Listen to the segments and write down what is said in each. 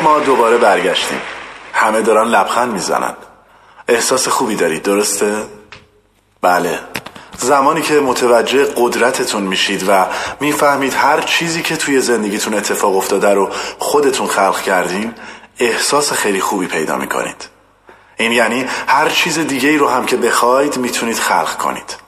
ما دوباره برگشتیم. همه دارن لبخند میزنن. احساس خوبی دارید، درسته؟ بله. زمانی که متوجه قدرتتون میشید و میفهمید هر چیزی که توی زندگیتون اتفاق افتاده رو خودتون خلق کردین، احساس خیلی خوبی پیدا میکنید. این یعنی هر چیز دیگه ای رو هم که بخواید میتونید خلق کنید.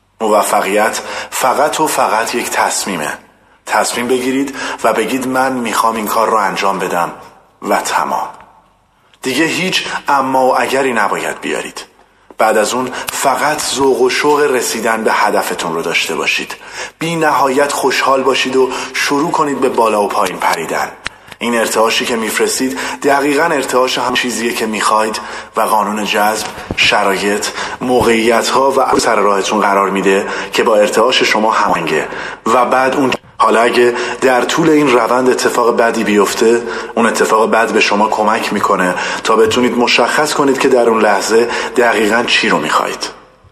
موفقیت فقط و فقط یک تصمیمه. تصمیم بگیرید و بگید من میخوام این کار رو انجام بدم و تمام. دیگه هیچ اما و اگری نباید بیارید. بعد از اون فقط ذوق و شوق رسیدن به هدفتون رو داشته باشید. بی نهایت خوشحال باشید و شروع کنید به بالا و پایین پریدن. این ارتعاشی که میفرستید دقیقاً ارتعاش هم چیزیه که میخواید و قانون جذب شرایط، موقعیت‌ها و سر راهتون قرار میده که با ارتعاش شما هماهنگه و بعد اون حالا اگه در طول این روند اتفاق بدی بیفته، اون اتفاق بد به شما کمک میکنه تا بتونید مشخص کنید که در اون لحظه دقیقاً چی رو میخواید.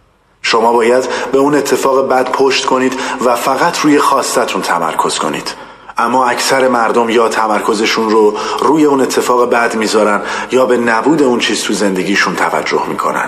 شما باید به اون اتفاق بد پشت کنید و فقط روی خواستتون تمرکز کنید. اما اکثر مردم یا تمرکزشون رو روی اون اتفاق بد میذارن یا به نبود اون چیز تو زندگیشون توجه میکنن.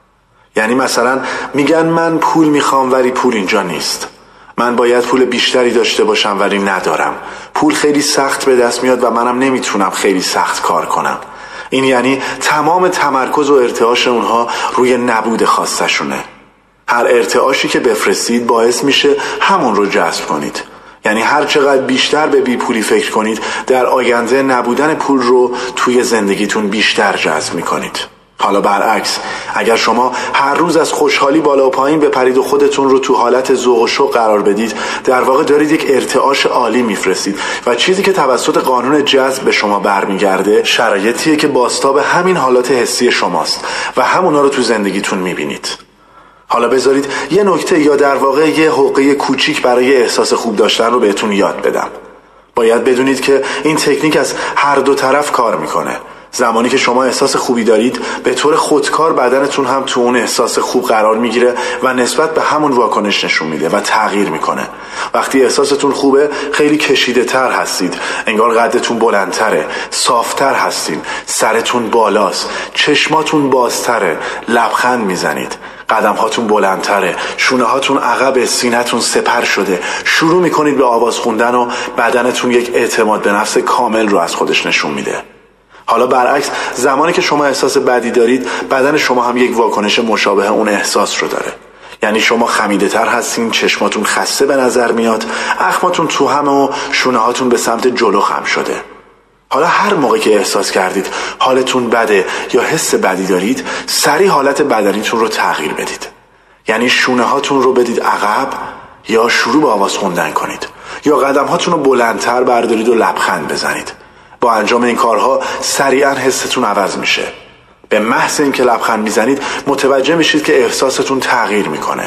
یعنی مثلا میگن من پول میخوام ولی پول اینجا نیست. من باید پول بیشتری داشته باشم ولی ندارم. پول خیلی سخت به دست میاد و منم نمیتونم خیلی سخت کار کنم. این یعنی تمام تمرکز و ارتعاش اونها روی نبود خواستشونه. هر ارتعاشی که بفرستید باعث میشه همون رو جذب کنید. یعنی هر چقدر بیشتر به بی پولی فکر کنید، در آینده نبودن پول رو توی زندگیتون بیشتر جذب میکنید. حالا برعکس، اگر شما هر روز از خوشحالی بالا و پایین بپرید و خودتون رو تو حالت ذوق و شوق قرار بدید، در واقع دارید یک ارتعاش عالی میفرستید و چیزی که توسط قانون جذب به شما برمیگرده شرایطیه که بازتاب همین حالات حسی شماست و همونا رو تو زندگیتون میبینید. حالا بذارید یه نکته یا در واقع یه حقه کوچیک برای احساس خوب داشتن رو بهتون یاد بدم. باید بدونید که این تکنیک از هر دو طرف کار میکنه. زمانی که شما احساس خوبی دارید، به طور خودکار بدنتون هم تو اون احساس خوب قرار میگیره و نسبت به همون واکنش نشون میده و تغییر میکنه. وقتی احساستون خوبه، خیلی کشیده تر هستید، انگار قدتون بلندتره، صافتر هستین، سرتون بالاست، چشماتون بازتره، لبخند میزنید، قدمهاتون بلندتره، شونه هاتون عقب، سینه‌تون سپر شده، شروع میکنید به آواز خوندن و بدنتون یک اعتماد به نفس کامل رو از خودش نشون میده. حالا برعکس، زمانی که شما احساس بدی دارید، بدن شما هم یک واکنش مشابه اون احساس رو داره. یعنی شما خمیده تر هستین، چشماتون خسته به نظر میاد، اخماتون تو هم و شونه هاتون به سمت جلو خم شده. حالا هر موقع که احساس کردید حالتون بده یا حس بدی دارید، سریع حالت بدنیتون رو تغییر بدید. یعنی شونه هاتون رو بدید عقب یا شروع به آواز خوندن کنید یا قدم هاتون رو بلندتر بردارید و لبخند بزنید. با انجام این کارها سریعا حستون عوض میشه. به محض اینکه لبخند میزنید متوجه میشید که احساستون تغییر میکنه.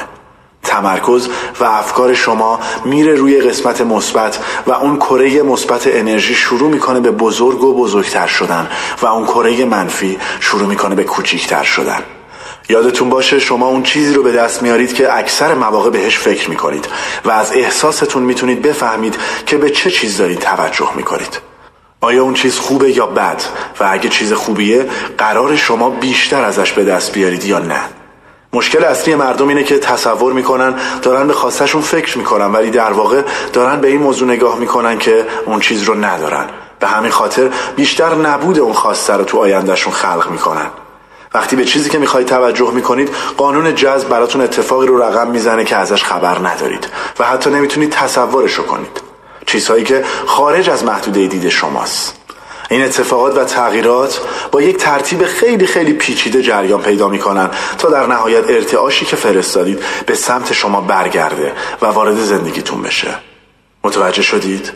تمرکز و افکار شما میره روی قسمت مثبت و اون کره مثبت انرژی شروع میکنه به بزرگ و بزرگتر شدن و اون کره منفی شروع میکنه به کوچیکتر شدن. یادتون باشه شما اون چیزی رو به دست میارید که اکثر مواقع بهش فکر میکنید و از احساستون میتونید بفهمید که به چه چیز دارید توجه میکنید. آیا اون چیز خوبه یا بد؟ و اگه چیز خوبیه قرار شما بیشتر ازش به دست بیارید یا نه؟ مشکل اصلی مردم اینه که تصور میکنن دارن به خواستشون فکر میکنن ولی در واقع دارن به این موضوع نگاه میکنن که اون چیز رو ندارن. به همین خاطر بیشتر نبود اون خواسته رو تو آیندهشون خلق میکنن. وقتی به چیزی که میخواید توجه میکنید، قانون جذب براتون اتفاقی رو رقم میزنه که ازش خبر ندارید و حتی نمیتونید تصورش رو کنید. چیزهایی که خارج از محدوده دید شماست. این اتفاقات و تغییرات با یک ترتیب خیلی خیلی پیچیده جریان پیدا میکنن تا در نهایت ارتعاشی که فرستادید به سمت شما برگرده و وارد زندگیتون بشه. متوجه شدید؟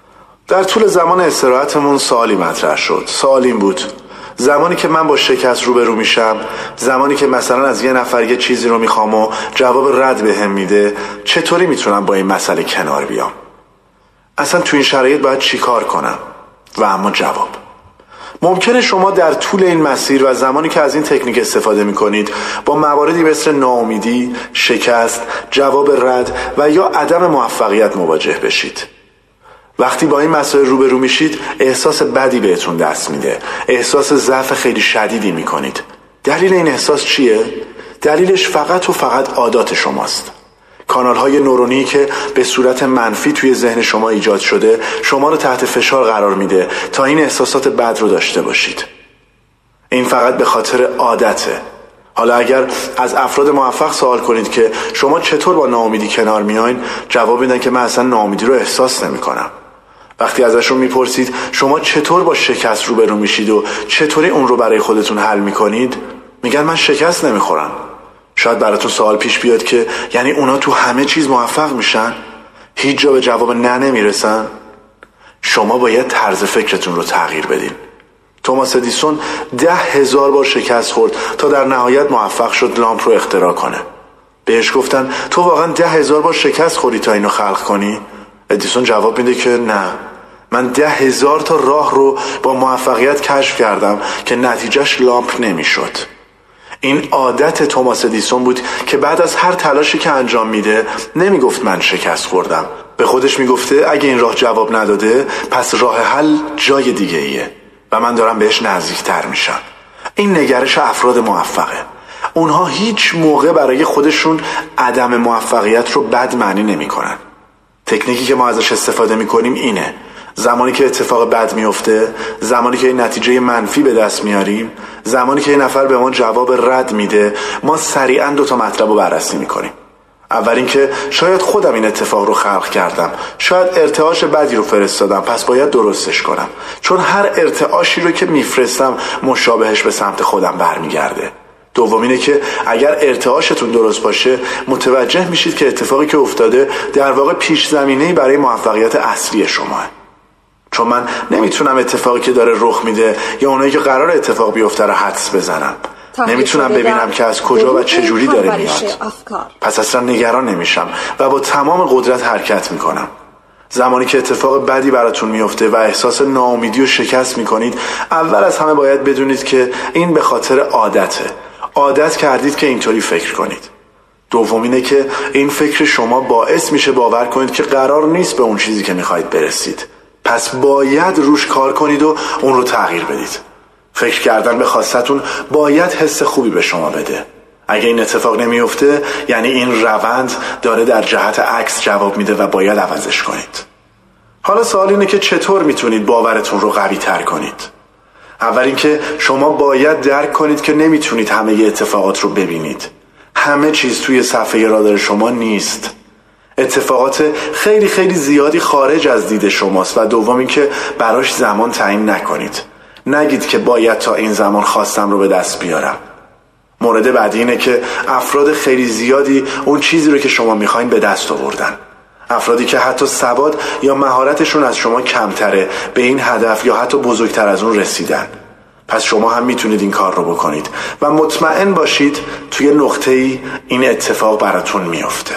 در طول زمان استراحتمون سوالی مطرح شد. سوال این بود: زمانی که من با شکست روبرو میشم، زمانی که مثلا از یه نفر یه چیزی رو میخوام و جواب رد بهم میده، چطوری میتونم با این مسئله کنار بیام؟ اصلا تو این شرایط باید چی کار کنم؟ و اما جواب: ممکنه شما در طول این مسیر و زمانی که از این تکنیک استفاده میکنید با مواردی مثل ناامیدی، شکست، جواب رد و یا عدم موفقیت مواجه بشید. وقتی با این مسائل روبرو میشید احساس بدی بهتون دست میده، احساس ضعف خیلی شدیدی میکنید. دلیل این احساس چیه؟ دلیلش فقط و فقط عادات شماست. کانال‌های نورونی که به صورت منفی توی ذهن شما ایجاد شده شما رو تحت فشار قرار میده تا این احساسات بد رو داشته باشید. این فقط به خاطر عادته. حالا اگر از افراد موفق سوال کنید که شما چطور با ناامیدی کنار میاین، جواب میدن که من اصلا ناامیدی رو احساس نمی‌کنم. وقتی ازشون میپرسید شما چطور با شکست روبرو میشید و چطوری اون رو برای خودتون حل میکنید، میگن من شکست نمیخورم. شاید براتون سوال پیش بیاد که یعنی اونا تو همه چیز موفق میشن؟ هیچ جا به جواب نه نمیرسن؟ شما باید طرز فکرتون رو تغییر بدین. توماس ادیسون 10,000 بار شکست خورد تا در نهایت موفق شد لامپ رو اختراع کنه. بهش گفتن تو واقعا 10,000 بار شکست خوردی تا اینو خلق کنی؟ ادیسون جواب میده که نه، من 10,000 تا راه رو با موفقیت کشف کردم که نتیجهش لامپ نمیشد. این عادت توماس ادیسون بود که بعد از هر تلاشی که انجام میده نمیگفت من شکست خوردم. به خودش میگفته اگه این راه جواب نداده پس راه حل جای دیگه ایه و من دارم بهش نزدیکتر میشم. این نگرش افراد موفقه. اونها هیچ موقع برای خودشون عدم موفقیت رو بد معنی نمی کنن. تکنیکی که ما ازش استفاده میکنیم اینه: زمانی که اتفاق بد میفته، زمانی که این نتیجه منفی به دست میاریم، زمانی که این نفر به ما جواب رد میده، ما سریعا 2 مطلب رو بررسی میکنیم. اول اینکه شاید خودم این اتفاق رو خلق کردم، شاید ارتعاش بدی رو فرستادم، پس باید درستش کنم، چون هر ارتعاشی رو که میفرستم مشابهش به سمت خودم برمیگرده. دوم اینه که اگر ارتعاشتون درست باشه متوجه میشید که اتفاقی که افتاده در واقع پیش زمینه‌ای برای موفقیت اصلی شماه. چون من نمیتونم اتفاقی که داره رخ میده یا اونایی که قرار اتفاق بیفته رو حدس بزنم. نمیتونم ببینم که از کجا و چه جوری داره میاد. پس اصلا نگران نمیشم و با تمام قدرت حرکت میکنم. زمانی که اتفاق بدی براتون میفته و احساس ناامیدی و شکست میکنید، اول از همه باید بدونید که این به خاطر عادته. عادت کردید که اینطوری فکر کنید. دوم اینه که این فکر شما باعث میشه باور کنید که قرار نیست به اون چیزی که میخواید برسید. پس باید روش کار کنید و اون رو تغییر بدید. فکر کردن به خواستتون باید حس خوبی به شما بده. اگه این اتفاق نمیفته یعنی این روند داره در جهت عکس جواب میده و باید عوضش کنید. حالا سوال اینه که چطور میتونید باورتون رو قوی تر کنید؟ اول اینکه شما باید درک کنید که نمیتونید همه اتفاقات رو ببینید. همه چیز توی صفحه رادار شما نیست. اتفاقات خیلی خیلی زیادی خارج از دید شماست. و دوم اینکه براش زمان تعیین نکنید. نگید که باید تا این زمان خواستم رو به دست بیارم. مورد بعدی اینه که افراد خیلی زیادی اون چیزی رو که شما میخواین به دست آوردن. افرادی که حتی سواد یا مهارتشون از شما کمتره به این هدف یا حتی بزرگتر از اون رسیدن. پس شما هم میتونید این کار رو بکنید و مطمئن باشید توی نقطه‌ای این اتفاق براتون میفته.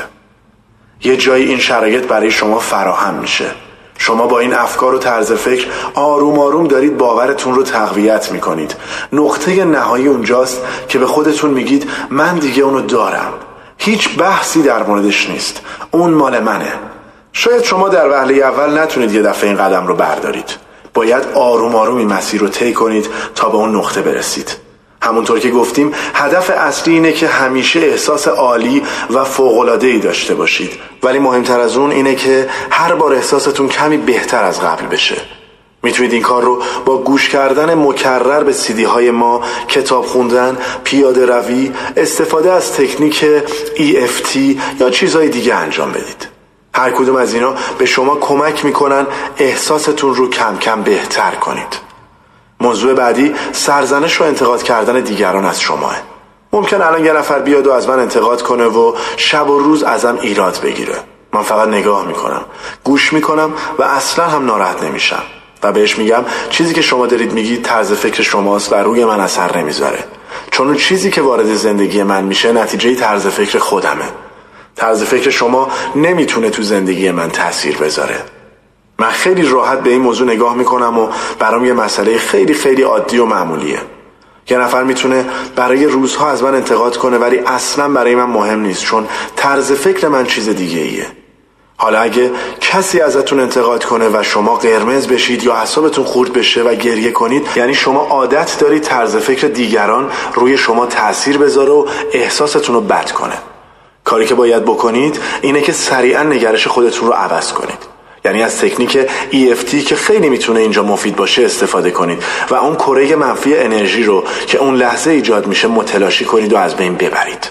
یه جایی این شرایط برای شما فراهم میشه. شما با این افکار و طرز فکر آروم آروم دارید باورتون رو تقویت میکنید. نقطه نهایی اونجاست که به خودتون میگید من دیگه اونو دارم. هیچ بحثی در موردش نیست. اون مال منه. شاید شما در وهله اول نتونید یه دفعه این قدم رو بردارید. باید آروم آروم این مسیر رو طی کنید تا به اون نقطه برسید. همونطور که گفتیم هدف اصلی اینه که همیشه احساس عالی و فوق‌العاده‌ای داشته باشید. ولی مهمتر از اون اینه که هر بار احساستون کمی بهتر از قبل بشه. میتونید این کار رو با گوش کردن مکرر به CD های ما، کتاب خوندن، پیاده روی، استفاده از تکنیک EFT یا چیزهای دیگه انجام بدید. هر کدوم از اینا به شما کمک میکنن احساستون رو کم کم بهتر کنید. موضوع بعدی سرزنش و انتقاد کردن دیگران از شماه. ممکن الان یه نفر بیاد و از من انتقاد کنه و شب و روز ازم ایراد بگیره. من فقط نگاه میکنم، گوش میکنم و اصلا هم ناراحت نمیشم و بهش میگم چیزی که شما دارید میگید طرز فکر شماست و روی من اثر نمیذاره. چون اون چیزی که وارد زندگی من میشه نتیجه طرز فکر خودمه. طرز فکر شما نمیتونه تو زندگی من تأثیر بذاره. من خیلی راحت به این موضوع نگاه میکنم و برام یه مسئله خیلی خیلی عادی و معمولیه. یه نفر میتونه برای روزها از من انتقاد کنه ولی اصلا برای من مهم نیست، چون طرز فکر من چیز دیگه ایه. حالا اگه کسی ازتون انتقاد کنه و شما قرمز بشید یا اعصابتون خورد بشه و گریه کنید، یعنی شما عادت دارید طرز فکر دیگران روی شما تأثیر بذاره و احساستون رو بد کنه. کاری که باید بکنید اینه که سریعا نگرش خودتون رو عوض کنید. یعنی از تکنیک EFT که خیلی میتونه اینجا مفید باشه استفاده کنید و اون کره منفی انرژی رو که اون لحظه ایجاد میشه متلاشی کنید و از بین ببرید.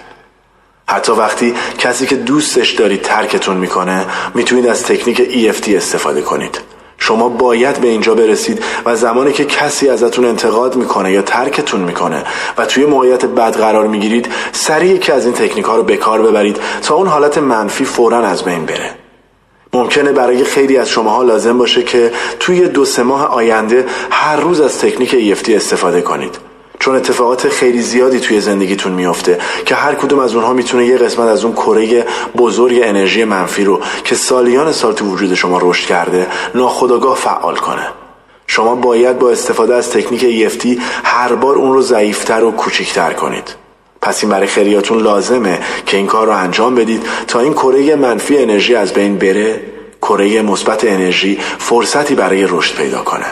حتی وقتی کسی که دوستش دارید ترکتون میکنه، میتونید از تکنیک EFT استفاده کنید. شما باید به اینجا برسید و زمانی که کسی ازتون انتقاد میکنه یا ترکتون میکنه و توی موقعیت بد قرار میگیرید، سریع یکی از این تکنیک ها رو به کار ببرید تا اون حالت منفی فوراً از بین بره. ممکنه برای خیلی از شماها لازم باشه که توی 2-3 ماه آینده هر روز از تکنیک EFT استفاده کنید، چون اتفاقات خیلی زیادی توی زندگیتون میفته که هر کدوم از اونها میتونه یه قسمت از اون کره بزرگ انرژی منفی رو که سالیان سال تو وجود شما رشد کرده ناخودآگاه فعال کنه. شما باید با استفاده از تکنیک EFT هر بار اون رو ضعیف‌تر و کوچیک‌تر کنید. پس این برای خیلیاتون لازمه که این کار رو انجام بدید تا این کره منفی انرژی از بین بره، کره مثبت انرژی فرصتی برای رشد پیدا کنه.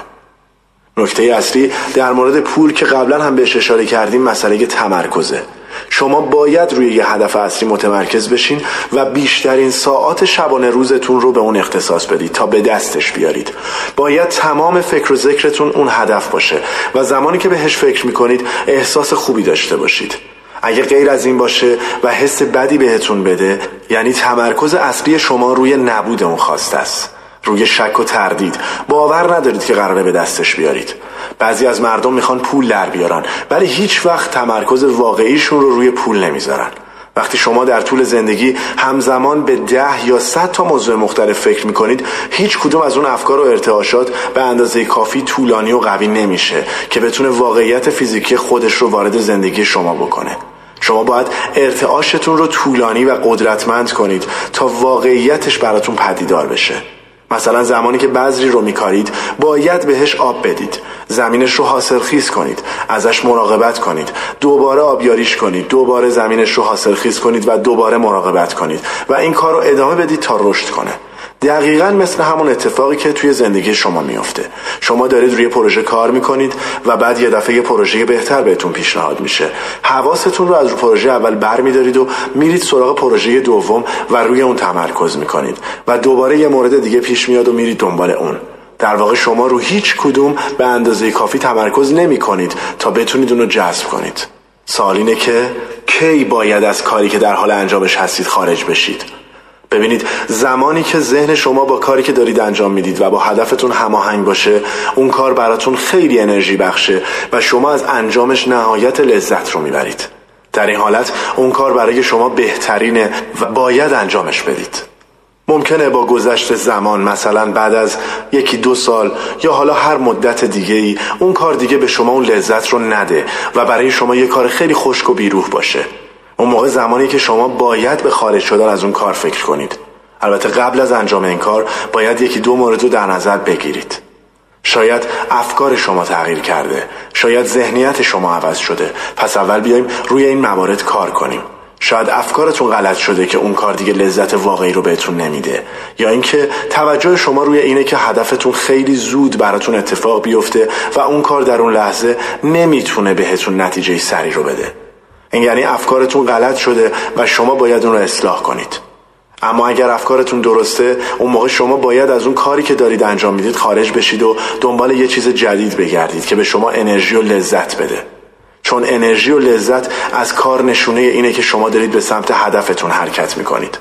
نکته اصلی در مورد پول که قبلا هم بهش اشاره کردیم مسئله تمرکزه. شما باید روی یه هدف اصلی متمرکز بشین و بیشترین ساعات شبانه روزتون رو به اون اختصاص بدید تا به دستش بیارید. باید تمام فکر و ذکرتون اون هدف باشه و زمانی که بهش فکر میکنید احساس خوبی داشته باشید. اگه غیر از این باشه و حس بدی بهتون بده، یعنی تمرکز اصلی شما روی نبود اون خواسته است، روی شک و تردید، باور ندارید که قراره به دستش بیارید. بعضی از مردم میخوان پول در بیارن ولی هیچ وقت تمرکز واقعیشون رو روی پول نمیذارن. وقتی شما در طول زندگی همزمان به 10 یا 100 تا موضوع مختلف فکر میکنید، هیچ کدوم از اون افکار و ارتعاشات به اندازه کافی طولانی و قوی نمیشه که بتونه واقعیت فیزیکی خودش رو وارد زندگی شما بکنه. شما باید ارتعاشتون رو طولانی و قدرتمند کنید تا واقعیتش براتون پدیدار بشه. مثلا زمانی که بذری رو میکارید باید بهش آب بدید، زمینش رو حاصلخیز کنید، ازش مراقبت کنید، دوباره آبیاریش کنید، دوباره زمینش رو حاصلخیز کنید و دوباره مراقبت کنید و این کار رو ادامه بدید تا رشد کنه. دقیقاً مثل همون اتفاقی که توی زندگی شما میفته. شما دارید روی پروژه کار میکنید و بعد یه دفعه یه پروژه بهتر بهتون پیشنهاد میشه. حواستون رو از رو پروژه اول برمی‌دارید و میرید سراغ پروژه دوم و روی اون تمرکز میکنید و دوباره یه مورد دیگه پیش میاد و میرید دنبال اون. در واقع شما رو هیچ کدوم به اندازه کافی تمرکز نمی‌کنید تا بتونید اون رو جذب کنید. سوال اینه که کی باید از کاری که در حال انجامش هستید خارج بشید؟ ببینید، زمانی که ذهن شما با کاری که دارید انجام میدید و با هدفتون هماهنگ باشه، اون کار براتون خیلی انرژی بخشه و شما از انجامش نهایت لذت رو میبرید. در این حالت اون کار برای شما بهترینه و باید انجامش بدید. ممکنه با گذشت زمان، مثلا بعد از 1-2 سال یا حالا هر مدت دیگه‌ای، اون کار دیگه به شما اون لذت رو نده و برای شما یه کار خیلی خشک و بیروح باشه. اون موقع زمانی که شما باید به خارج شدن از اون کار فکر کنید. البته قبل از انجام این کار باید 1-2 مورد رو در نظر بگیرید. شاید افکار شما تغییر کرده، شاید ذهنیت شما عوض شده. پس اول بیایم روی این موارد کار کنیم. شاید افکارتون غلط شده که اون کار دیگه لذت واقعی رو بهتون نمیده، یا اینکه توجه شما روی اینه که هدفتون خیلی زود براتون اتفاق بیفته و اون کار در اون لحظه نمیتونه بهتون نتیجه سریع رو بده. این یعنی افکارتون غلط شده و شما باید اون رو اصلاح کنید. اما اگر افکارتون درسته، اون موقع شما باید از اون کاری که دارید انجام میدید خارج بشید و دنبال یه چیز جدید بگردید که به شما انرژی و لذت بده. چون انرژی و لذت از کار نشونه اینه که شما دارید به سمت هدفتون حرکت میکنید.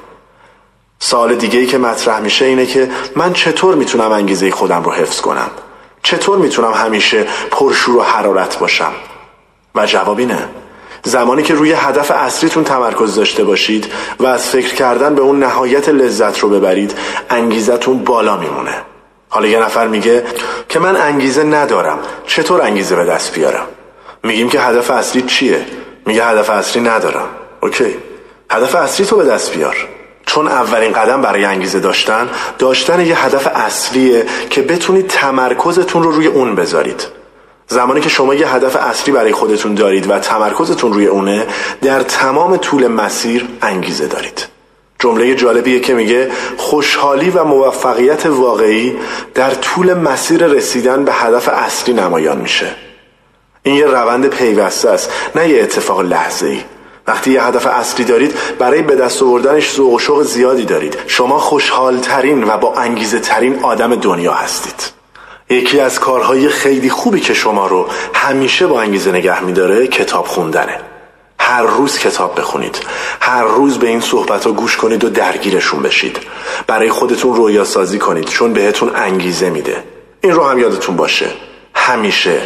سوال دیگه‌ای که مطرح میشه اینه که من چطور میتونم انگیزه خودم رو حفظ کنم؟ چطور میتونم همیشه پرشور و حرارت باشم؟ و جواب اینه: زمانی که روی هدف اصلیتون تمرکز داشته باشید و از فکر کردن به اون نهایت لذت رو ببرید، انگیزتون بالا میمونه. حالا یه نفر میگه که من انگیزه ندارم، چطور انگیزه به دست بیارم؟ میگیم که هدف اصلی چیه؟ میگه هدف اصلی ندارم. اوکی، هدف اصلی تو به دست بیار. چون اولین قدم برای انگیزه داشتن یه هدف اصلیه که بتونید تمرکزتون رو روی اون بذارید. زمانی که شما یه هدف اصلی برای خودتون دارید و تمرکزتون روی اونه، در تمام طول مسیر انگیزه دارید. جمله جالبیه که میگه خوشحالی و موفقیت واقعی در طول مسیر رسیدن به هدف اصلی نمایان میشه. این یه روند پیوسته است، نه یه اتفاق لحظه‌ای. وقتی یه هدف اصلی دارید، برای به دست آوردنش ذوق و شوق زیادی دارید. شما خوشحالترین و با انگیزه ترین آدم دنیا هستید. یکی از کارهای خیلی خوبی که شما رو همیشه با انگیزه نگه میداره کتاب خوندنه. هر روز کتاب بخونید، هر روز به این صحبت‌ها گوش کنید و درگیرشون بشید. برای خودتون رویا سازی کنید، چون بهتون انگیزه میده. این رو هم یادتون باشه، همیشه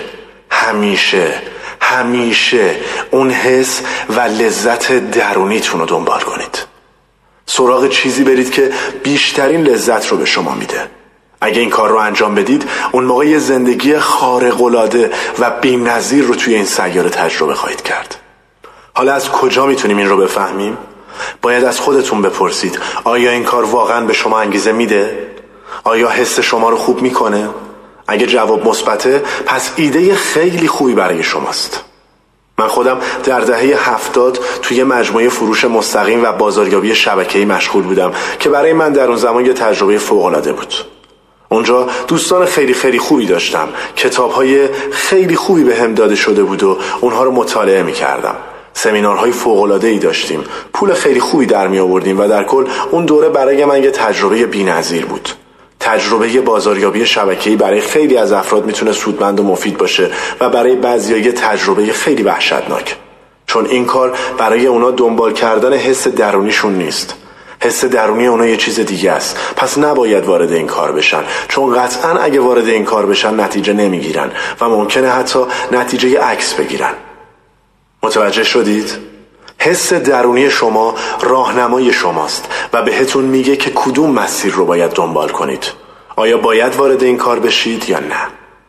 همیشه همیشه اون حس و لذت درونیتون رو دنبال کنید. سراغ چیزی برید که بیشترین لذت رو به شما میده. اگه این کار رو انجام بدید، اون موقع یه زندگی خارق‌العاده و بی‌نظیر رو توی این سیاره تجربه خواهید کرد. حالا از کجا میتونیم این رو بفهمیم؟ باید از خودتون بپرسید، آیا این کار واقعا به شما انگیزه میده؟ آیا حس شما رو خوب میکنه؟ اگه جواب مثبته، پس ایده خیلی خوبی برای شماست. من خودم در دهه 70 توی مجموعه فروش مستقیم و بازاریابی شبکه‌ای مشغول بودم که برای من در اون زمان یه تجربه فوق‌العاده بود. اونجا دوستان خیلی خیلی خوبی داشتم، کتاب‌های خیلی خوبی به هم داده شده بود و اونها رو مطالعه می‌کردم. سمینارهای فوق‌العاده‌ای داشتیم، پول خیلی خوبی در می آوردیم و در کل اون دوره برای من یه تجربه بی‌نظیر بود. تجربه بازاریابی شبکه‌ای برای خیلی از افراد میتونه سودمند و مفید باشه و برای بعضی‌ها یه تجربه خیلی وحشتناک، چون این کار برای اونا دنبال کردن حس درونیشون نیست. حس درونی اونا یه چیز دیگه است. پس نباید وارد این کار بشن، چون قطعاً اگه وارد این کار بشن نتیجه نمیگیرن و ممکنه حتی نتیجه عکس بگیرن. متوجه شدید؟ حس درونی شما راهنمای شماست و بهتون میگه که کدوم مسیر رو باید دنبال کنید. آیا باید وارد این کار بشید یا نه؟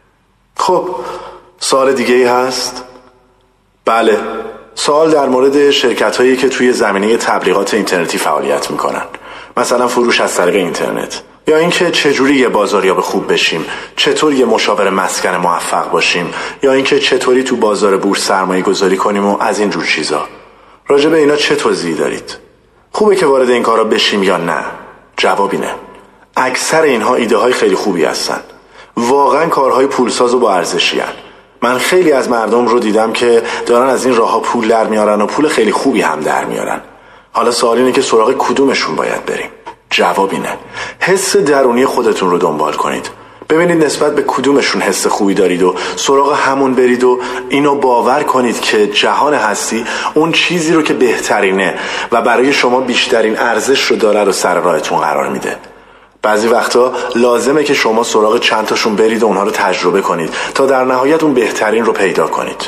خب، سوال دیگه ای هست؟ بله، سوال در مورد شرکت هایی که توی زمینه تبلیغات اینترنتی فعالیت میکنن، مثلا فروش از طریق اینترنت، یا اینکه چجوری یه بازاریاب خوب بشیم، چطور یه مشاور مسکن موفق باشیم، یا اینکه چطوری تو بازار بورس سرمایه گذاری کنیم و از این جور چیزا. راجع به اینا چه توضیحی دارید؟ خوبه که وارد این کارا بشیم یا نه؟ جواب اینه، اکثر اینها ایده های خیلی خوبی هستن، واقعا کارهای پولساز و با ارزشی هستن. من خیلی از مردم رو دیدم که دارن از این راه‌ها پول در میارن و پول خیلی خوبی هم در میارن. حالا سوال اینه که سراغ کدومشون باید بریم؟ جواب اینه، حس درونی خودتون رو دنبال کنید. ببینید نسبت به کدومشون حس خوبی دارید و سراغ همون برید و اینو باور کنید که جهان هستی اون چیزی رو که بهترینه و برای شما بیشترین ارزش رو داره رو سر راهتون قرار میده. بعضی وقتا لازمه که شما سراغ چند تاشون برید و اونها رو تجربه کنید تا در نهایت اون بهترین رو پیدا کنید.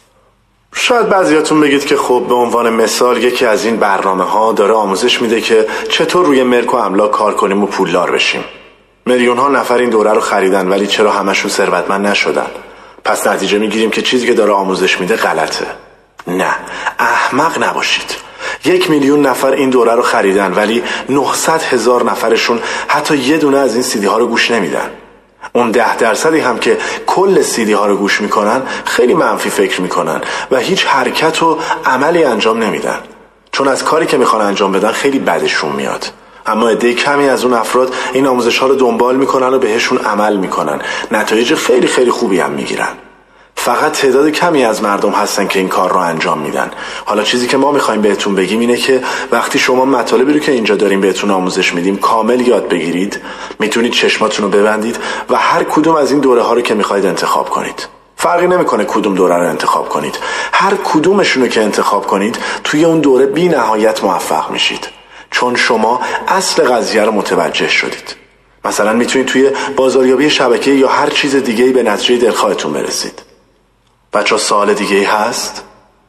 شاید بعضیاتون بگید که خب به عنوان مثال یکی از این برنامه‌ها داره آموزش میده که چطور روی ملک و املاک کار کنیم و پولدار بشیم. میلیون‌ها نفر این دوره رو خریدن ولی چرا همشون ثروتمند نشدن؟ پس نتیجه میگیریم که چیزی که داره آموزش میده غلطه. نه، احمق نباشید. 1 میلیون نفر این دوره رو خریدن ولی 900,000 نفرشون حتی یه دونه از این CD ها رو گوش نمیدن. اون 10% هم که کل CD ها رو گوش میکنن خیلی منفی فکر میکنن و هیچ حرکت و عملی انجام نمیدن، چون از کاری که میخوان انجام بدن خیلی بدشون میاد. اما عده کمی از اون افراد این آموزش ها رو دنبال میکنن و بهشون عمل میکنن، نتایج خیلی خیلی خوبی هم میگیرن. فقط تعداد کمی از مردم هستن که این کار رو انجام میدن. حالا چیزی که ما میخوایم بهتون بگیم اینه که وقتی شما مطالبی رو که اینجا داریم بهتون آموزش میدیم کامل یاد بگیرید، میتونید چشماتون رو ببندید و هر کدوم از این دوره ها رو که میخواید انتخاب کنید. فرقی نمیکنه کدوم دوره رو انتخاب کنید، هر کدومشون رو که انتخاب کنید توی اون دوره بی نهایت موفق میشید، چون شما اصل قضیه رو متوجه شدید. مثلا میتونید توی بازاریابی شبکه‌ای یا هر چیز دیگه‌ای به نتیجه دلخواهتون برسید. بچه ها سوال دیگه‌ای هست؟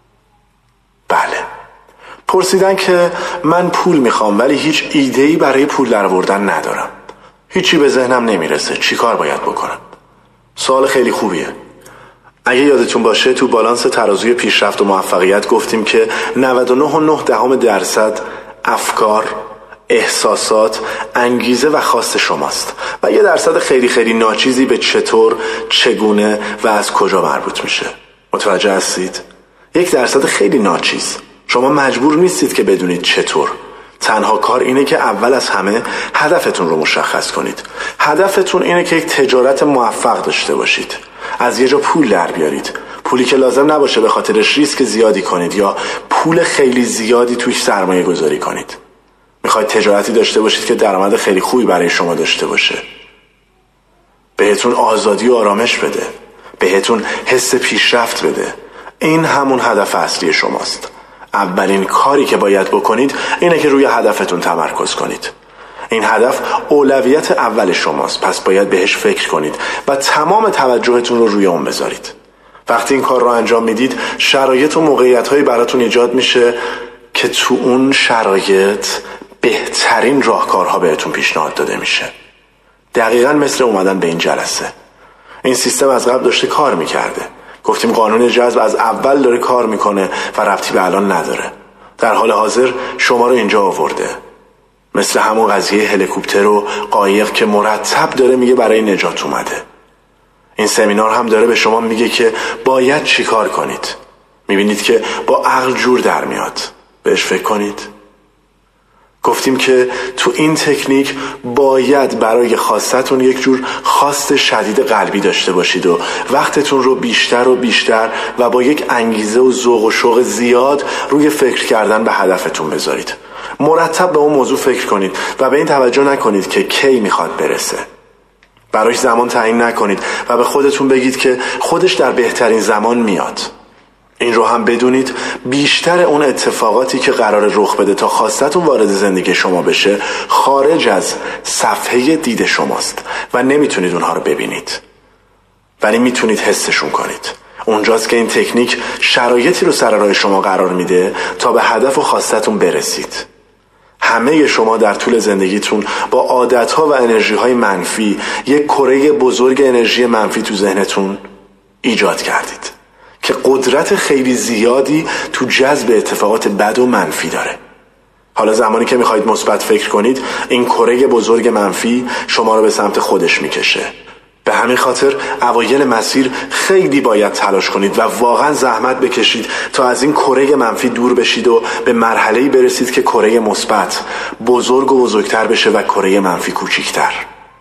بله. پرسیدن که من پول میخوام ولی هیچ ایده‌ای برای پول درآوردن ندارم. هیچی به ذهنم نمیرسه. چی کار باید بکنم؟ سوال خیلی خوبیه. اگه یادتون باشه تو بالانس ترازوی پیشرفت و موفقیت گفتیم که 99.9% افکار، احساسات، انگیزه و خواست شماست و 1% خیلی خیلی ناچیزی به چطور، چگونه و از کجا مربوط میشه. متوجه هستید؟ 1% خیلی ناچیز. شما مجبور نیستید که بدونید چطور. تنها کار اینه که اول از همه هدفتون رو مشخص کنید. هدفتون اینه که یک تجارت موفق داشته باشید، از یه جا پول در بیارید، پولی که لازم نباشه به خاطرش ریسک زیادی کنید یا پول خیلی زیادی توش سرمایه گذاری کنید. میخواید تجارتی داشته باشید که درآمد خیلی خوبی برای شما داشته باشه، بهتون آزادی و آرامش بده، بهتون حس پیشرفت بده. این همون هدف اصلی شماست. اولین کاری که باید بکنید اینه که روی هدفتون تمرکز کنید. این هدف اولویت اول شماست، پس باید بهش فکر کنید و تمام توجهتون رو روی اون بذارید. وقتی این کار رو انجام میدید، شرایط و موقعیت‌هایی براتون ایجاد میشه که تو اون شرایط بهترین راهکارها بهتون پیشنهاد داده میشه. دقیقاً مثل اومدن به این جلسه. این سیستم از قبل داشته کار میکرده. گفتیم قانون جذب از اول داره کار میکنه و ربطی به الان نداره. در حال حاضر شما رو اینجا آورده، مثل همون قضیه هلیکوپتر و قایق که مرتب داره میگه برای نجات اومده. این سمینار هم داره به شما میگه که باید چی کار کنید. میبینید که با عقل جور در میاد. بهش فکر کنید. گفتیم که تو این تکنیک باید برای خواستتون یک جور خواست شدید قلبی داشته باشید و وقتتون رو بیشتر و بیشتر و با یک انگیزه و ذوق و شوق زیاد روی فکر کردن به هدفتون بذارید. مرتب به اون موضوع فکر کنید و به این توجه نکنید که کی میخواد برسه. براش زمان تعیین نکنید و به خودتون بگید که خودش در بهترین زمان میاد. این رو هم بدونید بیشتر اون اتفاقاتی که قرار رخ بده تا خواستتون وارد زندگی شما بشه خارج از صفحه دید شماست و نمیتونید اونها رو ببینید، ولی میتونید حسشون کنید. اونجاست که این تکنیک شرایطی رو سر راه شما قرار میده تا به هدف و خواستتون برسید. همه شما در طول زندگیتون با عادتها و انرژیهای منفی یک کره بزرگ انرژی منفی تو ذهنتون ایجاد کردید که قدرت خیلی زیادی تو جذب اتفاقات بد و منفی داره. حالا زمانی که میخواید مثبت فکر کنید، این کره بزرگ منفی شما رو به سمت خودش میکشه. به همین خاطر اوایل مسیر خیلی باید تلاش کنید و واقعا زحمت بکشید تا از این کره منفی دور بشید و به مرحله‌ای برسید که کره مثبت بزرگ و بزرگتر بشه و کره منفی کوچیکتر.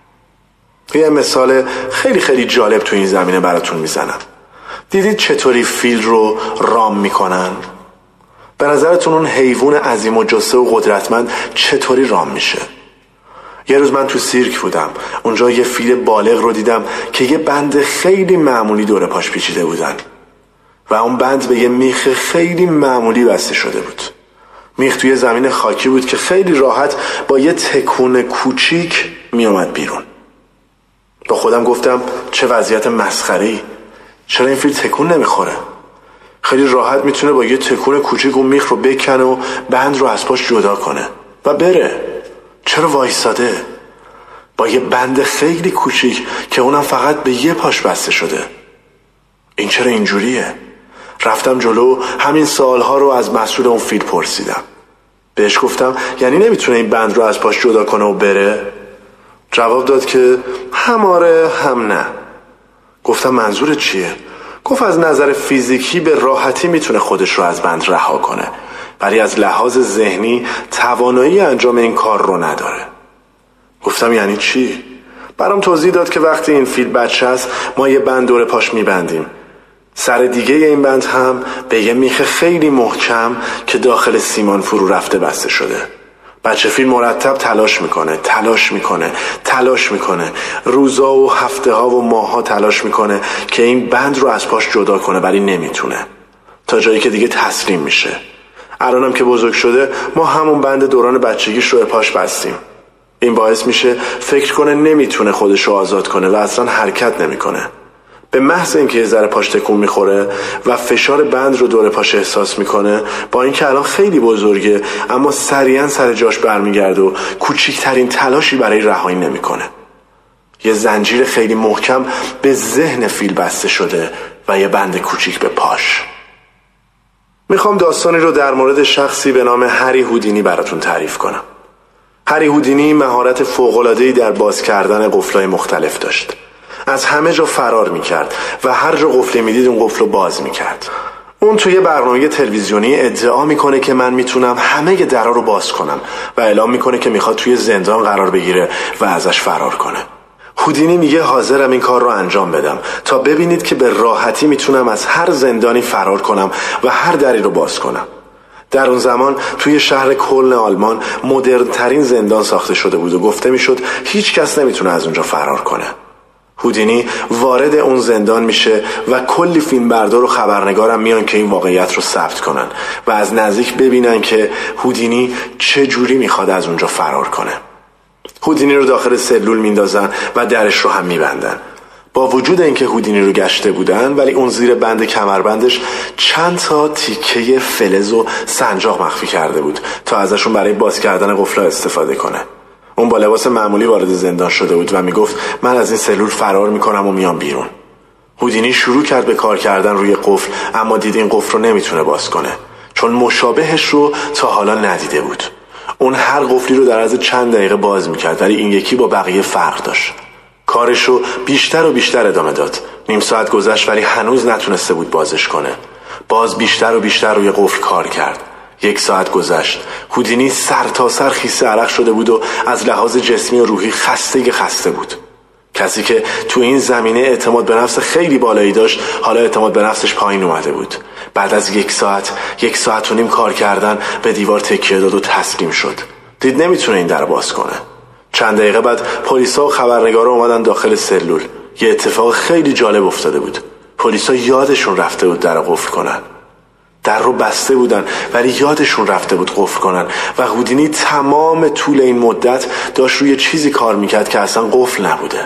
یه مثال خیلی خیلی جالب تو این زمینه براتون میزنم. دیدید چطوری فیل رو رام میکنن؟ به نظرتون اون حیوان عظیم و جثه و قدرتمند چطوری رام میشه؟ یه روز من تو سیرک بودم. اونجا یه فیل بالغ رو دیدم که یه بند خیلی معمولی دور پاش پیچیده بودن و اون بند به یه میخ خیلی معمولی بسته شده بود. میخ توی زمین خاکی بود که خیلی راحت با یه تکون کوچیک میومد بیرون. با خودم گفتم چه وضعیت مسخره‌ای، چرا این فیل تکون نمیخوره؟ خیلی راحت میتونه با یه تکون کوچیک اون میخ رو بکنه و بند رو از پاش جدا کنه و بره. چرا وایساده با یه بند خیلی کوچیک که اونم فقط به یه پاش بسته شده؟ این چرا اینجوریه؟ رفتم جلو، همین سوالها رو از مسئول اون فیل پرسیدم. بهش گفتم یعنی نمیتونه این بند رو از پاش جدا کنه و بره؟ جواب داد که هم آره هم نه. گفتم منظور چیه؟ گفت از نظر فیزیکی به راحتی میتونه خودش رو از بند رها کنه، ولی از لحاظ ذهنی توانایی انجام این کار رو نداره. گفتم یعنی چی؟ برام توضیح داد که وقتی این فیل بچه است ما یه بند دور پاش میبندیم، سر دیگه این بند هم به یه میخ خیلی محکم که داخل سیمان فرو رفته بسته شده. بچه فیل مرتب تلاش میکنه روزا و هفته ها و ماه ها تلاش میکنه که این بند رو از پاش جدا کنه، ولی نمیتونه، تا جایی که دیگه تسلیم میشه. الانم که بزرگ شده ما همون بند دوران بچگیش رو پاش بستیم. این باعث میشه فکر کنه نمیتونه خودش رو آزاد کنه و اصلا حرکت نمیکنه. به محض اینکه یه ذره پاش تکون میخوره و فشار بند رو دور پاش احساس میکنه، با اینکه الان خیلی بزرگه اما سریعا سر جاش برمیگرده و کوچیکترین تلاشی برای رهایی نمیکنه. یه زنجیر خیلی محکم به ذهن فیل بسته شده و یه بند کوچیک به پاش. میخوام داستانی رو در مورد شخصی به نام هری هودینی براتون تعریف کنم. هری هودینی مهارت فوق‌العاده‌ای در باز کردن قفل‌های مختلف داشت. از همه جا فرار میکرد و هر جا قفلی میدید اون قفل رو باز میکرد. اون توی برنامه تلویزیونی ادعا میکنه که من میتونم همه درا رو باز کنم و اعلام میکنه که میخواد توی زندان قرار بگیره و ازش فرار کنه. هودینی میگه حاضرم این کار رو انجام بدم تا ببینید که به راحتی میتونم از هر زندانی فرار کنم و هر دری رو باز کنم. در اون زمان توی شهر کلن آلمان مدرن ترین زندان ساخته شده بود و گفته میشد هیچ کس نمیتونه از اونجا فرار کنه. هودینی وارد اون زندان میشه و کلی فیلمبردار و خبرنگارم میان که این واقعیت رو ثبت کنن و از نزدیک ببینن که هودینی چه جوری میخواد از اونجا فرار کنه. هودینی رو داخل سلول میندازن و درش رو هم میبندن. با وجود اینکه هودینی رو گشته بودن ولی اون زیر بند کمربندش چند تا تیکه فلز و سنجاق مخفی کرده بود تا ازشون برای باز کردن قفل استفاده کنه. اون با لباس معمولی وارد زندان شده بود و میگفت من از این سلول فرار میکنم و میام بیرون. هودینی شروع کرد به کار کردن روی قفل، اما دید این قفل رو نمیتونه باز کنه چون مشابهش رو تا حالا ندیده بود. اون هر قفلی رو در عرض چند دقیقه باز میکرد ولی این یکی با بقیه فرق داشت. کارش رو بیشتر و بیشتر ادامه داد. نیم ساعت گذشت ولی هنوز نتونسته بود بازش کنه. باز بیشتر و بیشتر روی قفل کار کرد. 1 ساعت گذشت. هودینی سر تا سر خیس عرق شده بود و از لحاظ جسمی و روحی خسته بود. کسی که تو این زمینه اعتماد به نفس خیلی بالایی داشت حالا اعتماد به نفسش پایین اومده بود. بعد از 1 ساعت و نیم کار کردن به دیوار تکیه داد و تسلیم شد. دید نمیتونه این در باز کنه. چند دقیقه بعد پلیسا و خبرنگارا اومدن داخل سلول. یه اتفاق خیلی جالب افتاده بود. پلیسا یادشون رفته بود در قفل کنن. در رو بسته بودن ولی یادشون رفته بود قفل کنن و هودینی تمام طول این مدت داشت روی چیزی کار میکرد که اصلا قفل نبوده.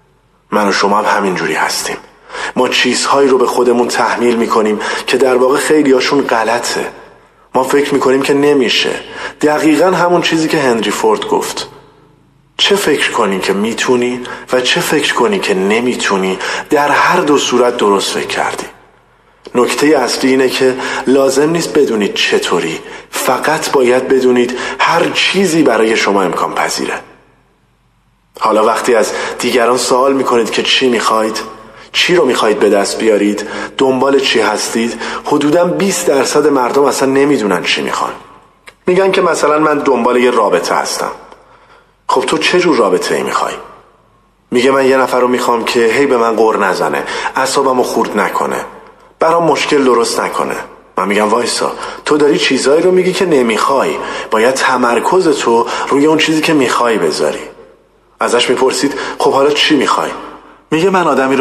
من و شما هم همینجوری هستیم. ما چیزهایی رو به خودمون تحمیل میکنیم که در واقع خیلی هاشون غلطه. ما فکر میکنیم که نمیشه. دقیقاً همون چیزی که هنری فورد گفت. چه فکر کنی که میتونی و چه فکر کنی که نمیتونی، در هر دو صورت درست فکر کردی. نکته اصلی اینه که لازم نیست بدونید چطوری، فقط باید بدونید هر چیزی برای شما امکان پذیره. حالا وقتی از دیگران سوال میکنید که چی میخواید، چی رو میخواید به دست بیارید، دنبال چی هستید، حدوداً 20% مردم اصلا نمیدونن چی میخوان. میگن که مثلا من دنبال یه رابطه هستم. خب تو چه جور رابطه ای میخوای؟ میگه من یه نفر رو میخوام که هی به من غر نزنه، اعصابمو خورد نکنه، برام مشکل درست نکنه. من میگم وایسا، تو داری چیزایی رو میگی که نمیخوای، باید تمرکز تو روی اون چیزی که میخوای بذاری. ازش میپرسید خب حالا چی میخوای؟ میگه من آدمی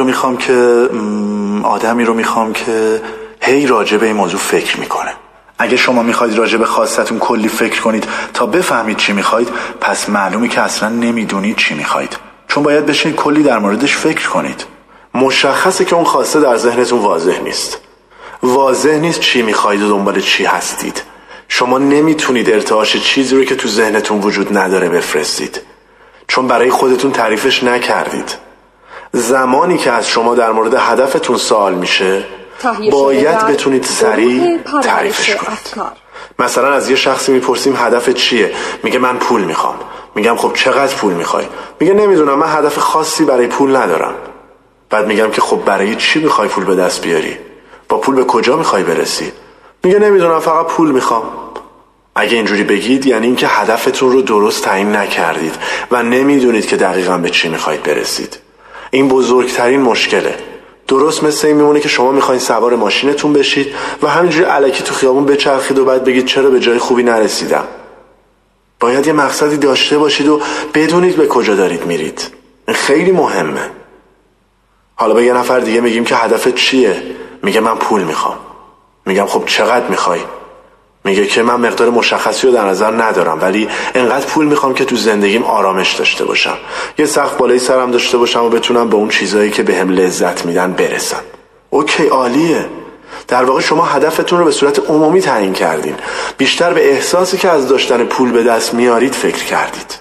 رو میخوام که هی راجع به این موضوع فکر میکنه. اگه شما میخواید راجع به خواستتون کلی فکر کنید تا بفهمید چی میخواید، پس معلومه که اصلا نمیدونید چی میخواید، چون باید بشین کلی در موردش فکر کنید. مشخصه که اون خواسته در ذهنتون واضح نیست چی میخواید و دنبال چی هستید. شما نمیتونید ارتعاش چیزی رو که تو ذهنتون وجود نداره بفرستید، چون برای خودتون تعریفش نکردید. زمانی که از شما در مورد هدفتون سوال میشه باید بتونید سریع تعریفش کنید. مثلا از یه شخصی میپرسیم هدف چیه؟ میگه من پول میخوام. میگم خب چقدر پول میخوای؟ میگه نمیدونم، من هدف خاصی برای پول ندارم. بعد میگم که خب برای چی میخوای پول به دست بیاری؟ با پول به کجا میخوای برسی؟ میگه نمیدونم، فقط پول میخوام. اگه اینجوری بگید یعنی اینکه هدفتون رو درست تعیین نکردید و نمیدونید که دقیقاً به چی میخواید برسید. این بزرگترین مشکله. درست مثل این میمونه که شما میخواین سوار ماشینتون بشید و همینجوری الکی تو خیابون بچرخید و بعد بگید چرا به جای خوبی نرسیدم. باید یه مقصدی داشته باشید و بدونید به کجا دارید میرید. این خیلی مهمه. حالا به یه نفر دیگه میگیم که هدفت چیه؟ میگه من پول میخوام. میگم خب چقدر میخوای؟ میگه که من مقدار مشخصی رو در نظر ندارم، ولی انقدر پول میخوام که تو زندگیم آرامش داشته باشم، یه سقف بالای سرم داشته باشم و بتونم به اون چیزایی که بهم لذت میدن برسم. اوکی، عالیه. در واقع شما هدفتون رو به صورت عمومی تعیین کردین. بیشتر به احساسی که از داشتن پول به دست میارید فکر کردید.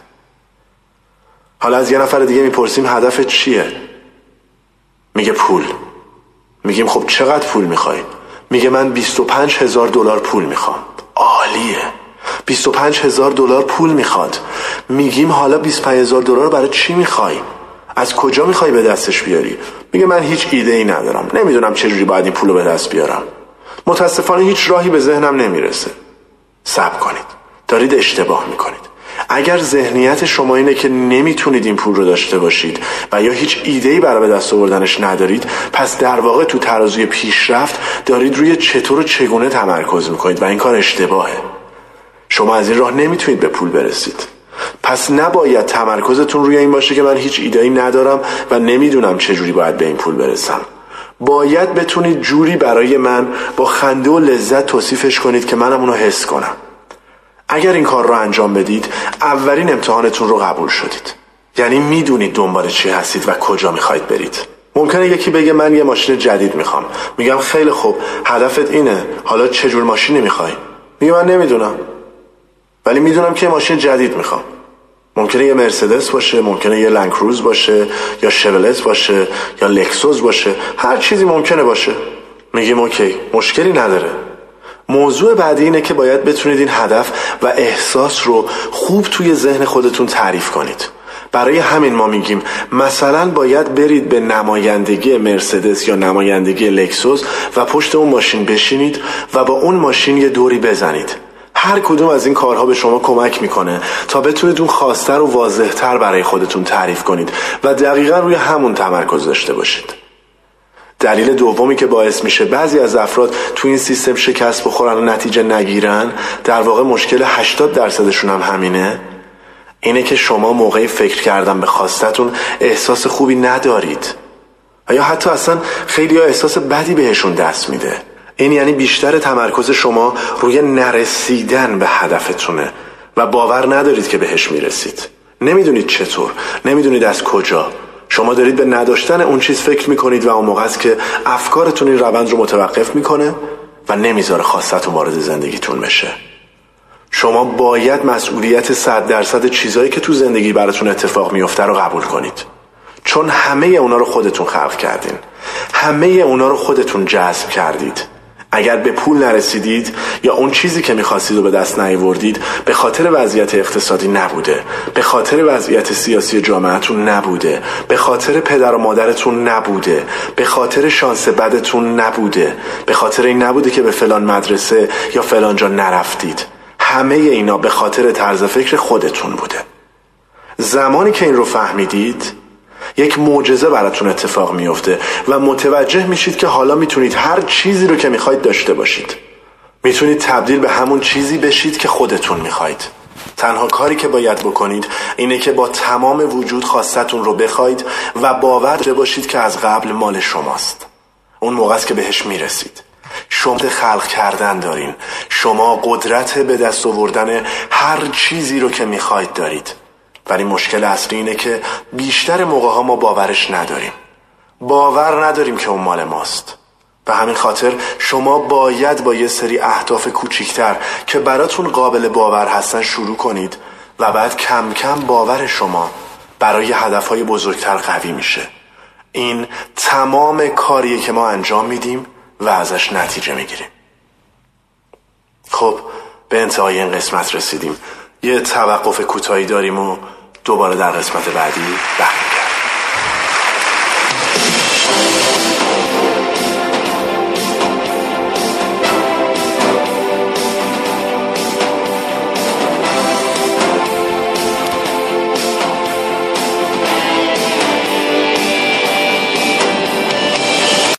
حالا از یه نفر دیگه میپرسیم هدفت چیه؟ میگه پول. میگیم خب چقدر پول میخوای؟ میگه من $25,000 پول میخوام. عالیه، $25,000 پول میخواد. میگیم حالا $25,000 برای چی میخوای؟ از کجا میخوای به دستش بیاری؟ میگه من هیچ ایده ای ندارم، نمیدونم چجوری باید این پولو به دست بیارم. متاسفانه هیچ راهی به ذهنم نمیرسه. صبر کنید، دارید اشتباه میکنید. اگر ذهنیت شما اینه که نمیتونید این پول رو داشته باشید و یا هیچ ایده‌ای برای به دست آوردنش ندارید، پس در واقع تو ترازوی پیشرفت دارید روی چطور و چگونه تمرکز میکنید و این کار اشتباهه. شما از این راه نمیتونید به پول برسید. پس نباید تمرکزتون روی این باشه که من هیچ ایده‌ای ندارم و نمیدونم چجوری باید به این پول برسم. باید بتونید جوری برای من با خنده و لذت توصیفش کنید که منم اونو حس کنم. اگر این کار رو انجام بدید، اولین امتحانتون رو قبول شدید. یعنی میدونید دنبال چی هستید و کجا میخواید برید. ممکنه یکی بگه من یه ماشین جدید میخوام. میگم خیلی خوب، هدفت اینه، حالا چه جور ماشینی میخوای؟ میگه من نمیدونم، ولی میدونم که یه ماشین جدید میخوام. ممکنه یه مرسدس باشه، ممکنه یه لند کروز باشه، یا شورلت باشه، یا لکسوس باشه، هر چیزی ممکنه باشه. میگیم اوکی، مشکلی نداره. موضوع بعدی اینه که باید بتونید این هدف و احساس رو خوب توی ذهن خودتون تعریف کنید. برای همین ما میگیم مثلا باید برید به نمایندگی مرسدس یا نمایندگی لکسوس و پشت اون ماشین بشینید و با اون ماشین یه دوری بزنید. هر کدوم از این کارها به شما کمک میکنه تا بتونید اون خواسته رو واضح‌تر برای خودتون تعریف کنید و دقیقاً روی همون تمرکز داشته باشید. دلیل دومی که باعث میشه بعضی از افراد تو این سیستم شکست بخورن و نتیجه نگیرن، در واقع مشکل 80% هم همینه، اینه که شما موقع فکر کردن به خواستتون احساس خوبی ندارید و یا حتی اصلا خیلی ها احساس بدی بهشون دست میده. این یعنی بیشتر تمرکز شما روی نرسیدن به هدفتونه و باور ندارید که بهش میرسید. نمیدونید چطور، نمیدونید از کجا. شما دارید به نداشتن اون چیز فکر میکنید و اون موقع است که افکارتون این روند رو متوقف میکنه و نمیذاره خواستتون وارد زندگیتون بشه. شما باید مسئولیت 100% چیزایی که تو زندگی براتون اتفاق میفته رو قبول کنید، چون همه اونا رو خودتون خلق کردین، همه اونا رو خودتون جذب کردید. اگر به پول نرسیدید یا اون چیزی که میخواستید رو به دست نیاوردید، به خاطر وضعیت اقتصادی نبوده، به خاطر وضعیت سیاسی جامعهتون نبوده، به خاطر پدر و مادرتون نبوده، به خاطر شانس بدتون نبوده، به خاطر این نبوده که به فلان مدرسه یا فلان جا نرفتید. همه اینا به خاطر طرز فکر خودتون بوده. زمانی که این رو فهمیدید، یک معجزه براتون اتفاق میفته و متوجه میشید که حالا میتونید هر چیزی رو که میخواید داشته باشید. میتونید تبدیل به همون چیزی بشید که خودتون میخواید. تنها کاری که باید بکنید اینه که با تمام وجود خواستتون رو بخواید و باور باشید که از قبل مال شماست. اون موقع است که بهش میرسید. شما خلق کردن دارین. شما قدرت به دست آوردن هر چیزی رو که میخواید دارید. ولی مشکل اصلی اینه که بیشتر موقع‌ها ما باورش نداریم. باور نداریم که اون مال ماست. به همین خاطر شما باید با یه سری اهداف کوچیکتر که براتون قابل باور هستن شروع کنید و بعد کم کم باور شما برای هدفهای بزرگتر قوی میشه. این تمام کاریه که ما انجام میدیم و ازش نتیجه میگیریم. خب به انتهای این قسمت رسیدیم. یه توقف کوتاهی داریم و دوباره در قسمت بعدی برمیگردیم.